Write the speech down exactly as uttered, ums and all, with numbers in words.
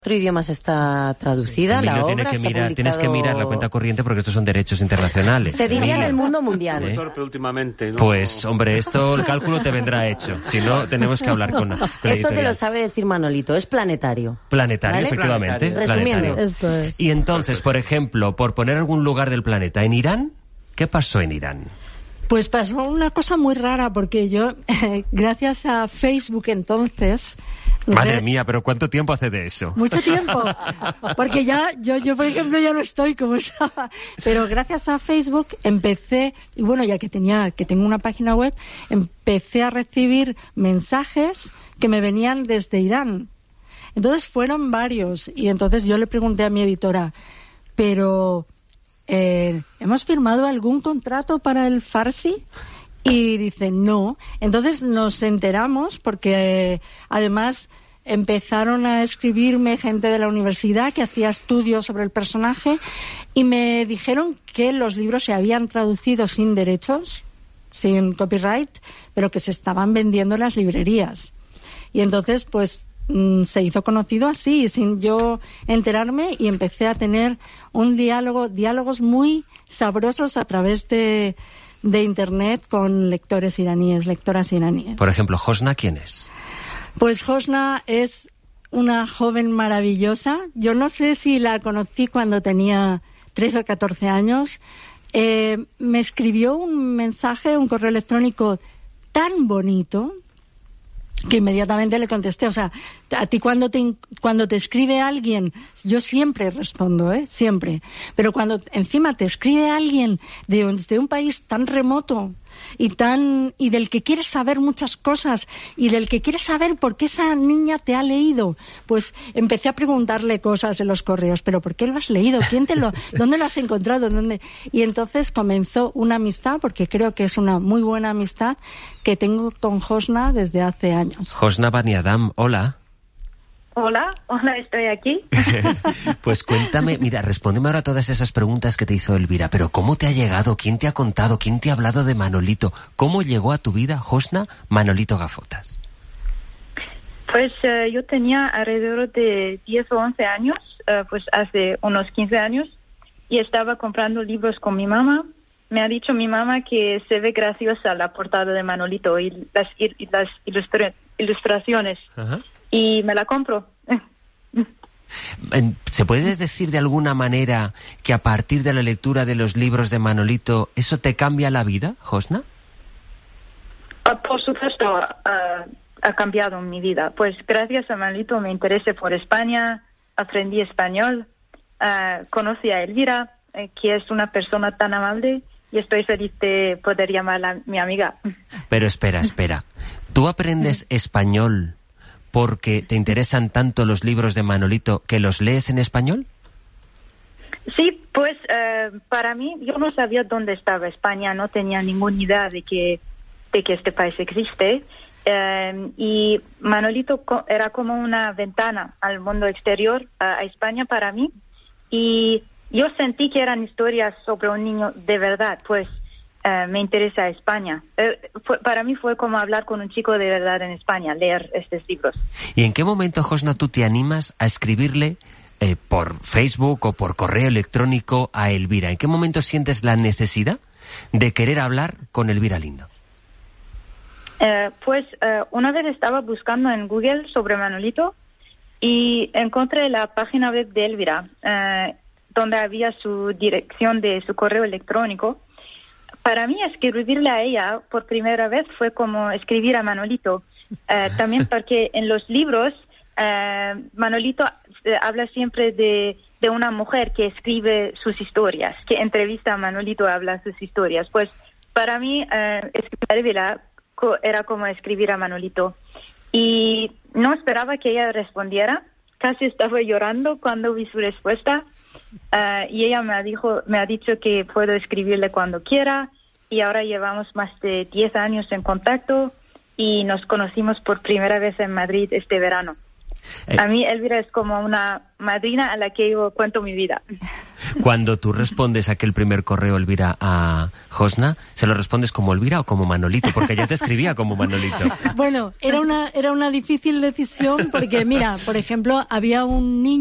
Otro idiomas está traducida, sí, la obra tiene que se ha mirar, publicado... Tienes que mirar la cuenta corriente porque estos son derechos internacionales. Se diría en el mundo mundial. Muy torpe últimamente, ¿no? Pues, hombre, esto, el cálculo te vendrá hecho. Si no, tenemos que hablar con, con la Esto editorial. te lo sabe decir Manolito, es planetario. Planetario, ¿Vale? efectivamente. Planetario. Resumiendo. Planetario. Esto es. Y entonces, por ejemplo, por poner algún lugar del planeta, ¿en Irán? ¿Qué pasó en Irán? Pues pasó una cosa muy rara, porque yo, eh, gracias a Facebook entonces... Madre re- mía, pero ¿cuánto tiempo hace de eso? Mucho tiempo, porque ya, yo, yo por ejemplo ya no estoy como estaba, pero gracias a Facebook empecé, y bueno, ya que tenía, que tengo una página web, empecé a recibir mensajes que me venían desde Irán. Entonces fueron varios, y entonces yo le pregunté a mi editora, pero, eh, ¿hemos firmado algún contrato para el Farsi? Y dice, no. Entonces nos enteramos porque eh, además empezaron a escribirme gente de la universidad que hacía estudios sobre el personaje y me dijeron que los libros se habían traducido sin derechos, sin copyright, pero que se estaban vendiendo en las librerías. Y entonces pues mm, se hizo conocido así, sin yo enterarme, y empecé a tener un diálogo, diálogos muy sabrosos a través de... de internet con lectores iraníes, lectoras iraníes. Por ejemplo, Hosna, ¿quién es? Pues Hosna es una joven maravillosa. Yo no sé si la conocí cuando tenía trece o catorce años. Eh, me escribió un mensaje, un correo electrónico tan bonito que inmediatamente le contesté. O sea, a ti cuando te, cuando te escribe alguien, yo siempre respondo, ¿eh? Siempre. Pero cuando encima te escribe alguien de, de un país tan remoto y tan y del que quieres saber muchas cosas y del que quieres saber por qué esa niña te ha leído, pues empecé a preguntarle cosas en los correos. ¿Pero por qué lo has leído? ¿Quién te lo, dónde lo has encontrado? ¿Dónde? Y entonces comenzó una amistad, porque creo que es una muy buena amistad que tengo con Hosna desde hace años. Hosna Bani Adam, hola. Hola, hola, estoy aquí. Pues cuéntame, mira, respóndeme ahora a todas esas preguntas que te hizo Elvira, pero ¿cómo te ha llegado? ¿Quién te ha contado? ¿Quién te ha hablado de Manolito? ¿Cómo llegó a tu vida Hosna Manolito Gafotas? Pues uh, yo tenía alrededor de diez o once años, uh, pues hace unos quince años, y estaba comprando libros con mi mamá. Me ha dicho mi mamá que se ve graciosa la portada de Manolito y las, y las ilustra- ilustraciones. Ajá. Y me la compro. ¿Se puede decir de alguna manera que a partir de la lectura de los libros de Manolito eso te cambia la vida, Hosna? Uh, por supuesto, uh, ha cambiado mi vida. Pues gracias a Manolito me interesé por España, aprendí español, uh, conocí a Elvira, eh, que es una persona tan amable, y estoy feliz de poder llamarla a mi amiga. Pero espera, espera. ¿Tú aprendes español porque te interesan tanto los libros de Manolito que los lees en español? Sí, pues uh, para mí, yo no sabía dónde estaba España, no tenía ninguna idea de que, de que este país existe. Uh, y Manolito co- era como una ventana al mundo exterior, uh, a España para mí. Y yo sentí que eran historias sobre un niño de verdad, pues uh, me interesa España. Uh, fue, para mí fue como hablar con un chico de verdad en España, leer estos libros. ¿Y en qué momento, Hosna, tú te animas a escribirle eh, por Facebook o por correo electrónico a Elvira? ¿En qué momento sientes la necesidad de querer hablar con Elvira Lindo? Uh, pues uh, una vez estaba buscando en Google sobre Manolito y encontré la página web de Elvira, uh, donde había su dirección de su correo electrónico. Para mí escribirle a ella por primera vez fue como escribir a Manolito, uh, también porque en los libros uh, Manolito uh, habla siempre de, de una mujer que escribe sus historias, que entrevista a Manolito, habla sus historias. Pues para mí uh, escribirla era como escribir a Manolito. Y no esperaba que ella respondiera. Casi estaba llorando cuando vi su respuesta. Uh, y ella me, dijo, me ha dicho que puedo escribirle cuando quiera. Y ahora llevamos más de diez años en contacto y nos conocimos por primera vez en Madrid este verano. Eh, A mí Elvira es como una madrina a la que yo cuento mi vida. Cuando tú respondes aquel primer correo, Elvira, a Josna, ¿se lo respondes como Elvira o como Manolito? Porque ella te escribía como Manolito. Bueno, era una, era una difícil decisión porque, mira, por ejemplo, había un niño